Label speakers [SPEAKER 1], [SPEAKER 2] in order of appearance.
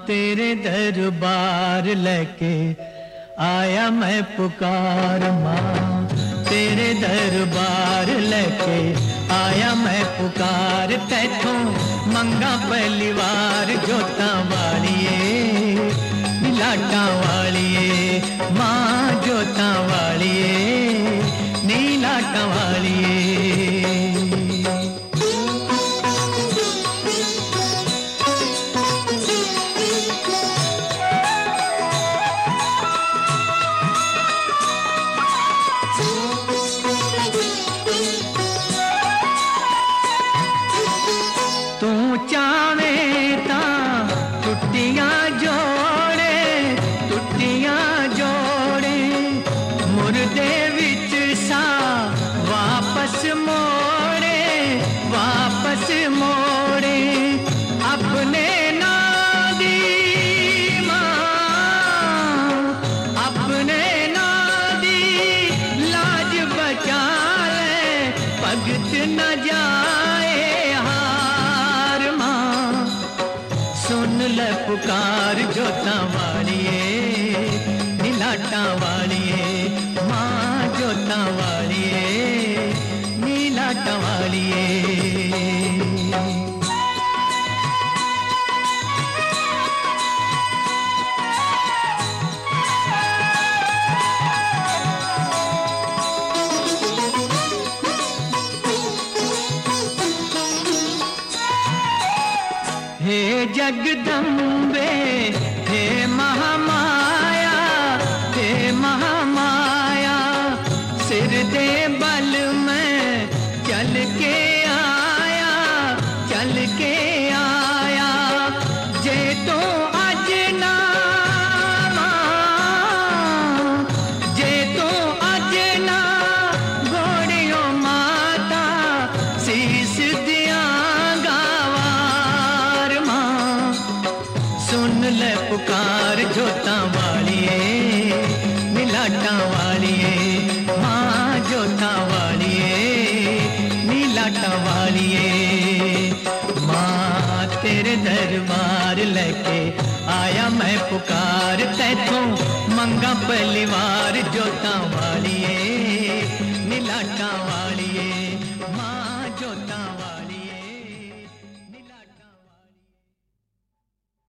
[SPEAKER 1] तेरे दरबार लेके आया मैं पुकार। माँ तेरे दरबार लेके आया मैं पुकार। तैथों मंगा पहली बार जोता वालिए लाटा वालिए। माँ जोता वालिए नीलाटा वालिए। पुकार जोता वालिए नीलाटा वालिए। माँ जोता वालिए नीलाटा वालिए। हे जगदम्बे हे महामाया हे महामाया। सिर दे बल में चल के आया चल के आया। जे तो अज ना जे तो अज ना घोड़ियों माता शीस दियांगा। सुन ले पुकार जोता वालिए नीलाटा वालिए। माँ जोता वालिए नीलाटा वालिए। माँ तेरे दरबार लेके आया मैं पुकार। तैथों मंगा पहली बार जोता वालिए